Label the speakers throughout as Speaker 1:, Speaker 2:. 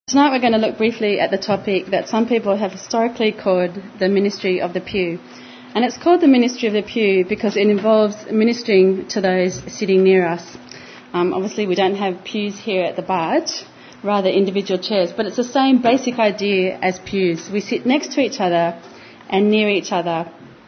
Speaker 1: Tonight we're going to look briefly at the topic that some people have historically called the ministry of the pew. And it's called the ministry of the pew because it involves ministering to those sitting near us. Obviously we don't have pews here at the barge, rather individual chairs, but it's the same basic idea as pews. We sit next to each other and near each other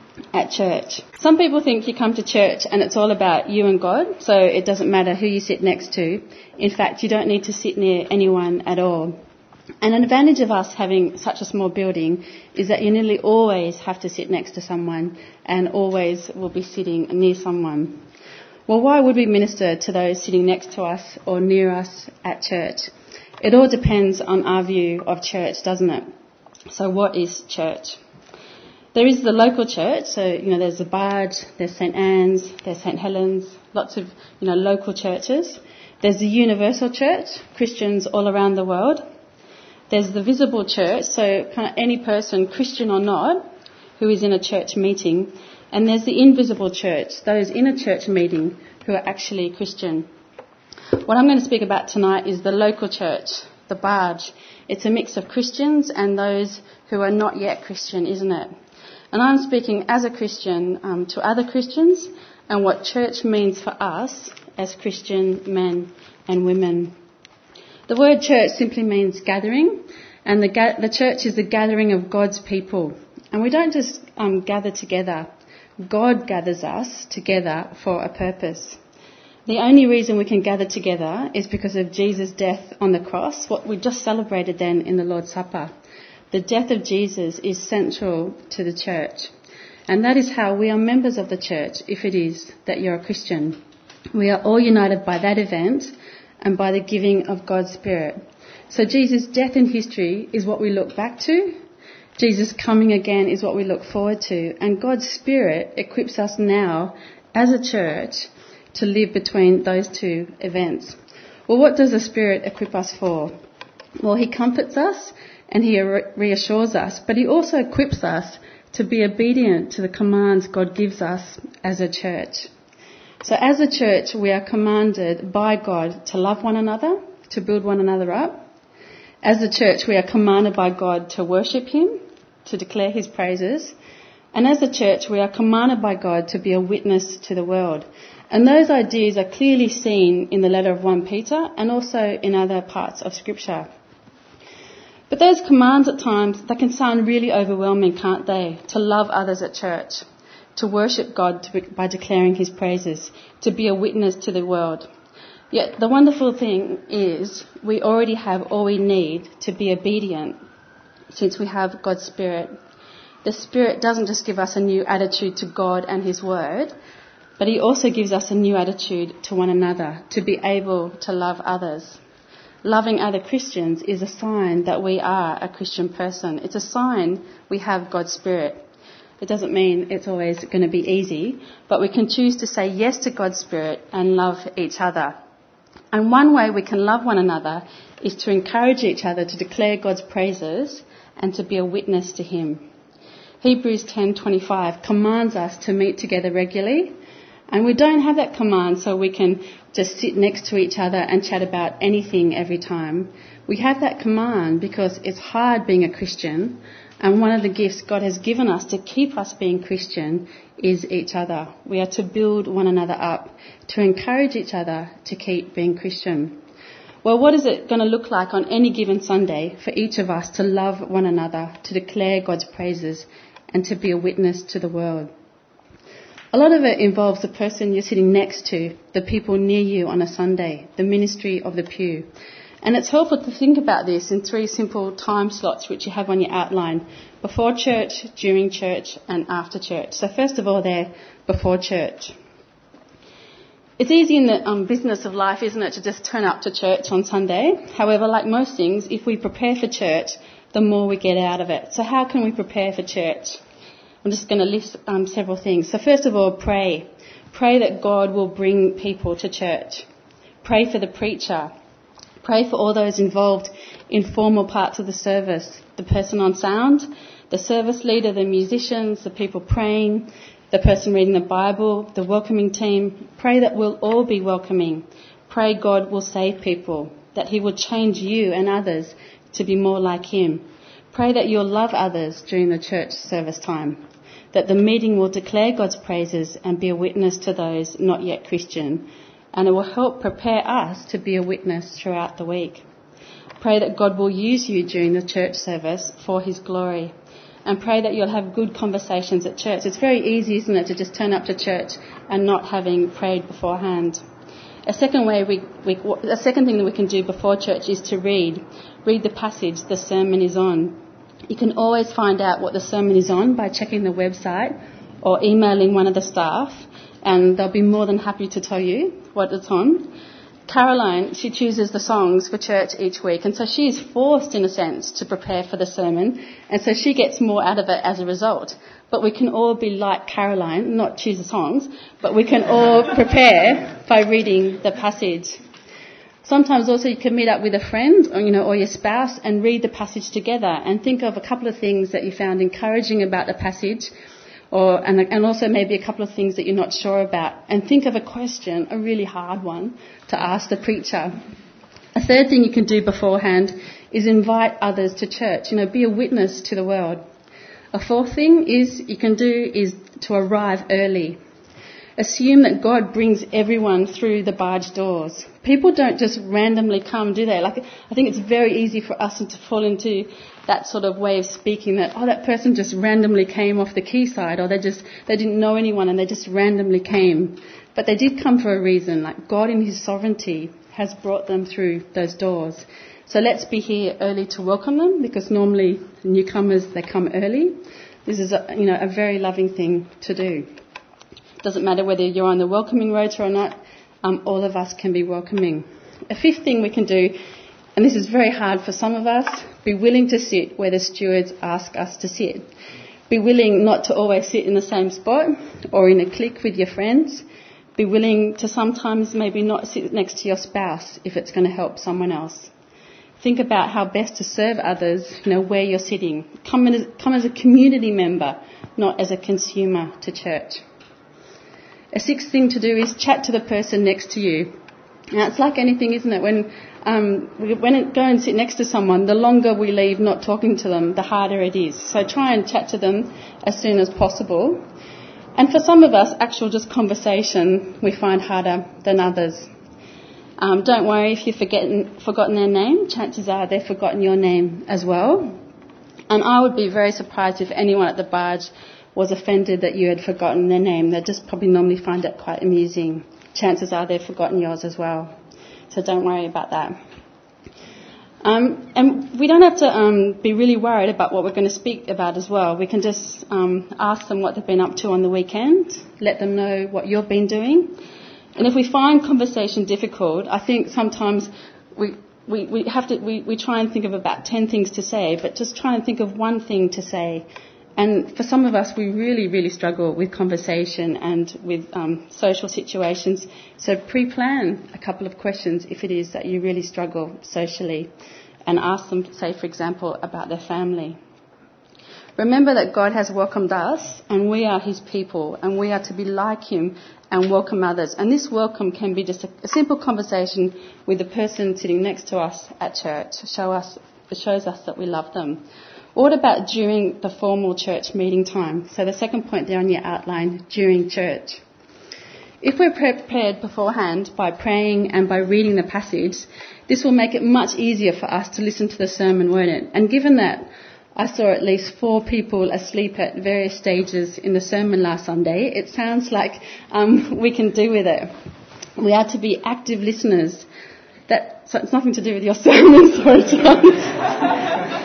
Speaker 1: at church. Some people think you come to church and it's all about you and God, so it doesn't matter who you sit next to. In fact, you don't need to sit near anyone at all. And an advantage of us having such a small building is that you nearly always have to sit next to someone and always will be sitting near someone. Well, why would we minister to those sitting next to us or near us at church? It all depends on our view of church, doesn't it? So what is church? There is the local church, so, there's the Barge, there's St. Anne's, there's St. Helens, lots of, local churches. There's the universal church, Christians all around the world. There's the visible church, so kind of any person, Christian or not, who is in a church meeting. And there's the invisible church, those in a church meeting who are actually Christian. What I'm going to speak about tonight is the local church, the Barge. It's a mix of Christians and those who are not yet Christian, isn't it? And I'm speaking as a Christian to other Christians and what church means for us as Christian men and women. The word church simply means gathering, and the church is the gathering of God's people. And we don't just gather together. God gathers us together for a purpose. The only reason we can gather together is because of Jesus' death on the cross, what we just celebrated then in the Lord's Supper. The death of Jesus is central to the church. And that is how we are members of the church, if it is that you're a Christian. We are all united by that event and by the giving of God's Spirit. So Jesus' death in history is what we look back to. Jesus' coming again is what we look forward to. And God's Spirit equips us now as a church to live between those two events. Well, what does the Spirit equip us for? Well, He comforts us and He reassures us, but He also equips us to be obedient to the commands God gives us as a church. So as a church, we are commanded by God to love one another, to build one another up. As a church, we are commanded by God to worship Him, to declare His praises. And as a church, we are commanded by God to be a witness to the world. And those ideas are clearly seen in the letter of 1 Peter and also in other parts of Scripture. But those commands at times, they can sound really overwhelming, can't they? To love others at church, to worship God by declaring His praises, to be a witness to the world. Yet the wonderful thing is we already have all we need to be obedient since we have God's Spirit. The Spirit doesn't just give us a new attitude to God and His Word, but He also gives us a new attitude to one another, to be able to love others. Loving other Christians is a sign that we are a Christian person. It's a sign we have God's Spirit. It doesn't mean it's always going to be easy, but we can choose to say yes to God's Spirit and love each other. And one way we can love one another is to encourage each other to declare God's praises and to be a witness to Him. Hebrews 10:25 commands us to meet together regularly, and we don't have that command so we can just sit next to each other and chat about anything every time. We have that command because it's hard being a Christian, and one of the gifts God has given us to keep us being Christian is each other. We are to build one another up, to encourage each other to keep being Christian. Well, what is it going to look like on any given Sunday for each of us to love one another, to declare God's praises, and to be a witness to the world? A lot of it involves the person you're sitting next to, the people near you on a Sunday, the ministry of the pew. And it's helpful to think about this in 3 simple time slots which you have on your outline: before church, during church, and after church. So first of all there, before church. It's easy in the business of life, isn't it, to just turn up to church on Sunday. However, like most things, if we prepare for church, the more we get out of it. So how can we prepare for church? I'm just going to list several things. So first of all, pray. Pray that God will bring people to church. Pray for the preacher. Pray for all those involved in formal parts of the service, the person on sound, the service leader, the musicians, the people praying, the person reading the Bible, the welcoming team. Pray that we'll all be welcoming. Pray God will save people, that He will change you and others to be more like him. Pray that you'll love others during the church service time, that the meeting will declare God's praises and be a witness to those not yet Christian, and it will help prepare us to be a witness throughout the week. Pray that God will use you during the church service for his glory, and pray that you'll have good conversations at church. It's very easy, isn't it, to just turn up to church and not having prayed beforehand. A second thing that we can do before church is to read the passage the sermon is on. You can always find out what the sermon is on by checking the website or emailing one of the staff, and they'll be more than happy to tell you what it's on. Caroline, she chooses the songs for church each week, and so she is forced, in a sense, to prepare for the sermon, and so she gets more out of it as a result. But we can all be like Caroline, not choose the songs, but we can all prepare by reading the passage. Sometimes also you can meet up with a friend or your spouse and read the passage together and think of a couple of things that you found encouraging about the passage, and also maybe a couple of things that you're not sure about, and think of a question, a really hard one, to ask the preacher. A third thing you can do beforehand is invite others to church, be a witness to the world. A fourth thing you can do is to arrive early. Assume that God brings everyone through the barge doors. People don't just randomly come, do they? I think it's very easy for us to fall into that sort of way of speaking that, that person just randomly came off the quayside, or they didn't know anyone and they just randomly came. But they did come for a reason. God in his sovereignty has brought them through those doors. So let's be here early to welcome them, because normally newcomers, they come early. This is a very loving thing to do. Doesn't matter whether you're on the welcoming rota or not, all of us can be welcoming. A fifth thing we can do, and this is very hard for some of us, be willing to sit where the stewards ask us to sit. Be willing not to always sit in the same spot or in a clique with your friends. Be willing to sometimes maybe not sit next to your spouse if it's going to help someone else. Think about how best to serve others, where you're sitting. Come as a community member, not as a consumer to church. A sixth thing to do is chat to the person next to you. Now, it's like anything, isn't it? When we go and sit next to someone, the longer we leave not talking to them, the harder it is. So try and chat to them as soon as possible. And for some of us, actual just conversation we find harder than others. Don't worry if you've forgotten their name. Chances are they've forgotten your name as well. And I would be very surprised if anyone at the barge was offended that you had forgotten their name. They'd just probably normally find it quite amusing. Chances are they've forgotten yours as well. So don't worry about that. And we don't have to be really worried about what we're going to speak about as well. We can just ask them what they've been up to on the weekend, let them know what you've been doing. And if we find conversation difficult, I think sometimes we try and think of about 10 things to say, but just try and think of one thing to say. And for some of us, we really, really struggle with conversation and with social situations. So pre-plan a couple of questions if it is that you really struggle socially, and ask them, say, for example, about their family. Remember that God has welcomed us, and we are his people, and we are to be like him and welcome others. And this welcome can be just a simple conversation with the person sitting next to us at church. It shows us that we love them. What about during the formal church meeting time? So the second point there on your outline, during church. If we're prepared beforehand by praying and by reading the passage, this will make it much easier for us to listen to the sermon, won't it? And given that I saw at least 4 people asleep at various stages in the sermon last Sunday, it sounds like we can do with it. We are to be active listeners. So it's nothing to do with your sermon, sorry, John.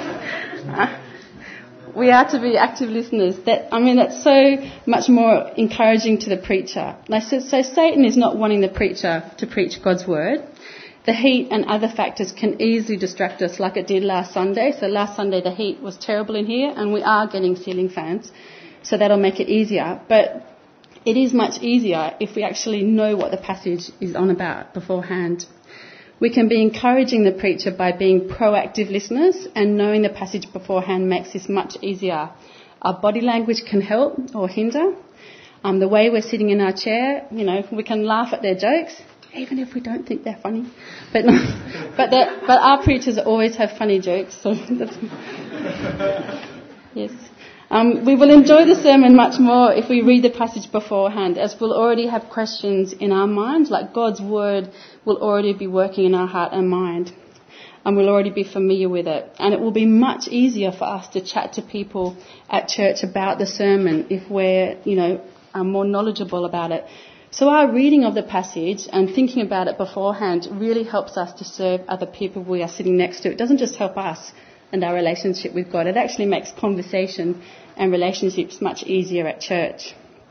Speaker 1: We are to be active listeners. That's so much more encouraging to the preacher. So Satan is not wanting the preacher to preach God's word. The heat and other factors can easily distract us like it did last Sunday. So last Sunday the heat was terrible in here, and we are getting ceiling fans. So that'll make it easier. But it is much easier if we actually know what the passage is on about beforehand. We can be encouraging the preacher by being proactive listeners, and knowing the passage beforehand makes this much easier. Our body language can help or hinder. The way we're sitting in our chair, we can laugh at their jokes, even if we don't think they're funny. But our preachers always have funny jokes. So that's, yes. We will enjoy the sermon much more if we read the passage beforehand, as we'll already have questions in our minds, like God's word will already be working in our heart and mind, and we'll already be familiar with it. And it will be much easier for us to chat to people at church about the sermon if we're, more knowledgeable about it. So our reading of the passage and thinking about it beforehand really helps us to serve other people we are sitting next to. It doesn't just help us and our relationship with God. It actually makes conversation and relationships much easier at church.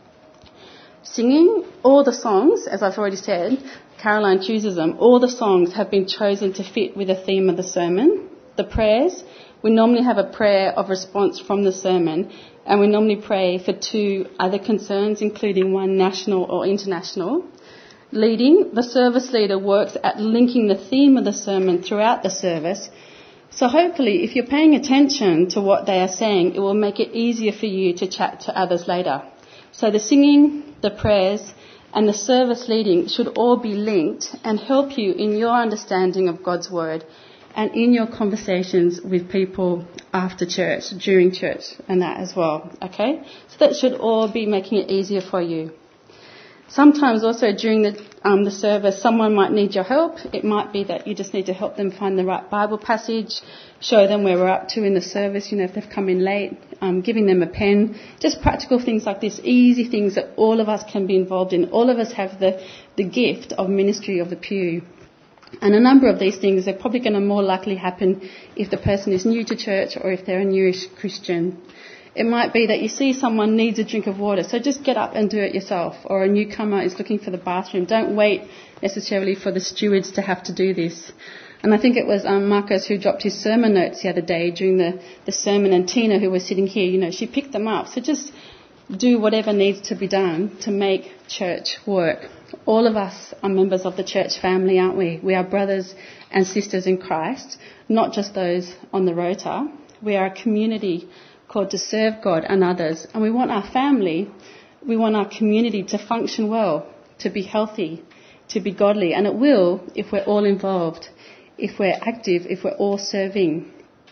Speaker 1: Singing, all the songs, as I've already said, Caroline chooses them, all the songs have been chosen to fit with the theme of the sermon. The prayers, we normally have a prayer of response from the sermon, and we normally pray for 2 other concerns, including one national or international. Leading, the service leader works at linking the theme of the sermon throughout the service. So hopefully, if you're paying attention to what they are saying, it will make it easier for you to chat to others later. So the singing, the prayers, and the service leading should all be linked and help you in your understanding of God's word and in your conversations with people after church, during church, and that as well, okay? So that should all be making it easier for you. Sometimes also during the service, someone might need your help. It might be that you just need to help them find the right Bible passage, show them where we're up to in the service, if they've come in late, giving them a pen, just practical things like this, easy things that all of us can be involved in. All of us have the gift of ministry of the pew. And a number of these things are probably going to more likely happen if the person is new to church or if they're a newish Christian. It might be that you see someone needs a drink of water, so just get up and do it yourself. Or a newcomer is looking for the bathroom. Don't wait necessarily for the stewards to have to do this. And I think it was Marcus who dropped his sermon notes the other day during the sermon, and Tina, who was sitting here, she picked them up. So just do whatever needs to be done to make church work. All of us are members of the church family, aren't we? We are brothers and sisters in Christ, not just those on the rota. We are a community called to serve God and others. And we want our family, we want our community to function well, to be healthy, to be godly. And it will if we're all involved, if we're active, if we're all serving.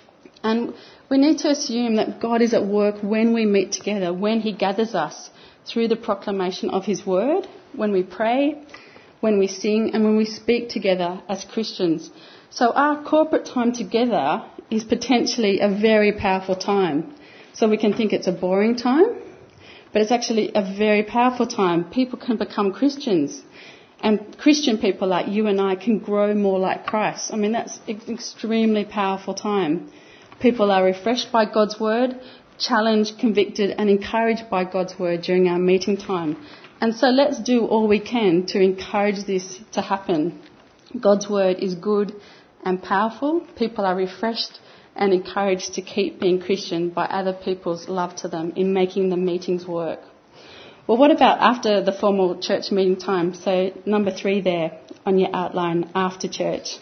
Speaker 1: And we need to assume that God is at work when we meet together, when he gathers us through the proclamation of his word, when we pray, when we sing, and when we speak together as Christians. So our corporate time together is potentially a very powerful time. So we can think it's a boring time, but it's actually a very powerful time. People can become Christians, and Christian people like you and I can grow more like Christ. I mean, that's an extremely powerful time. People are refreshed by God's word, challenged, convicted, and encouraged by God's word during our meeting time. And so let's do all we can to encourage this to happen. God's word is good and powerful. People are refreshed and encouraged to keep being Christian by other people's love to them in making the meetings work. Well, what about after the formal church meeting time? So number 3 there on your outline, after church.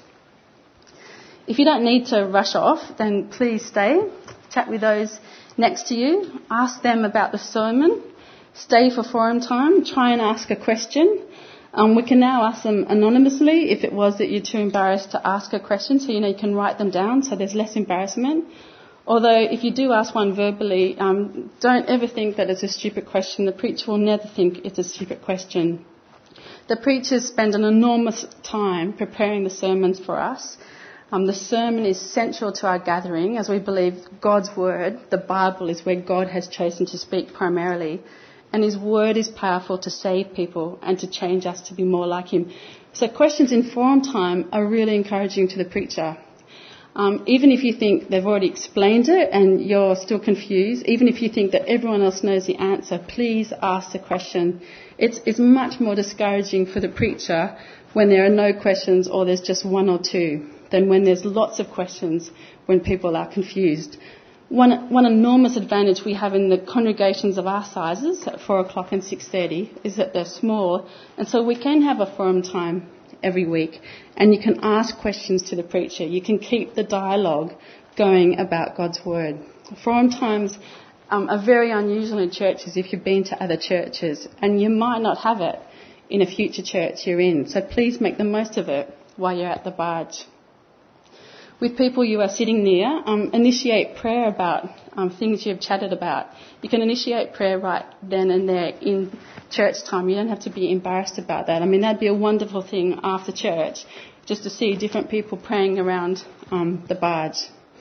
Speaker 1: If you don't need to rush off, then please stay. Chat with those next to you. Ask them about the sermon. Stay for forum time. Try and ask a question. We can now ask them anonymously if it was that you're too embarrassed to ask a question, so you can write them down so there's less embarrassment. Although if you do ask one verbally, don't ever think that it's a stupid question. The preacher will never think it's a stupid question. The preachers spend an enormous time preparing the sermons for us. The sermon is central to our gathering as we believe God's word, the Bible, is where God has chosen to speak primarily. And his word is powerful to save people and to change us to be more like him. So questions in forum time are really encouraging to the preacher. Even if you think they've already explained it and you're still confused, even if you think that everyone else knows the answer, please ask the question. It's much more discouraging for the preacher when there are no questions or there's just 1 or 2 than when there's lots of questions when people are confused. One enormous advantage we have in the congregations of our sizes at 4 o'clock and 6:30 is that they're small, and so we can have a forum time every week, and you can ask questions to the preacher. You can keep the dialogue going about God's word. Forum times are very unusual in churches if you've been to other churches, and you might not have it in a future church you're in. So please make the most of it while you're at the barge. With people you are sitting near, initiate prayer about things you've chatted about. You can initiate prayer right then and there in church time. You don't have to be embarrassed about that. I mean, that'd be a wonderful thing after church, just to see different people praying around the barge.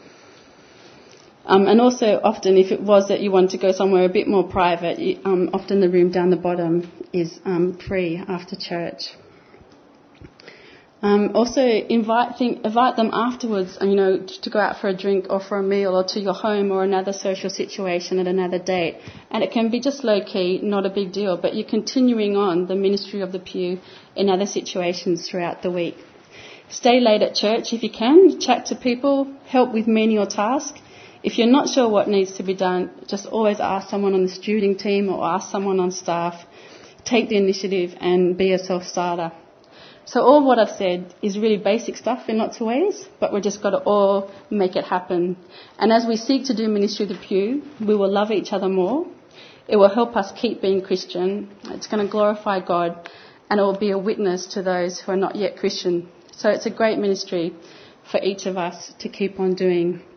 Speaker 1: And also often if it was that you wanted to go somewhere a bit more private, often the room down the bottom is free after church. Also invite them afterwards, to go out for a drink or for a meal or to your home or another social situation at another date. And it can be just low-key, not a big deal, but you're continuing on the ministry of the pew in other situations throughout the week. Stay late at church if you can. Chat to people. Help with menial tasks. If you're not sure what needs to be done, just always ask someone on the stewarding team or ask someone on staff. Take the initiative and be a self-starter. So all what I've said is really basic stuff in lots of ways, but we've just got to all make it happen. And as we seek to do ministry of the pew, we will love each other more. It will help us keep being Christian. It's going to glorify God, and it will be a witness to those who are not yet Christian. So it's a great ministry for each of us to keep on doing.